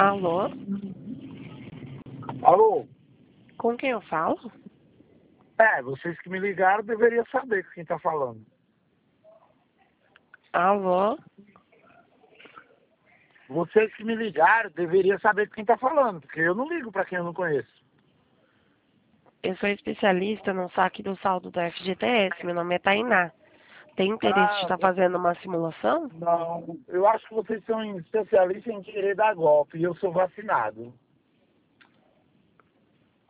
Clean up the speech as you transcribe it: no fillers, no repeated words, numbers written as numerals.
Alô? Alô? Com quem eu falo? Vocês que me ligaram deveriam saber com quem tá falando. Alô? Vocês que me ligaram deveriam saber com quem tá falando, porque eu não ligo pra quem eu não conheço. Eu sou especialista no saque do saldo da FGTS. Meu nome é Tainá. Tem interesse de estar fazendo uma simulação? Não, eu acho que vocês são especialistas em querer dar golpe e eu sou vacinado.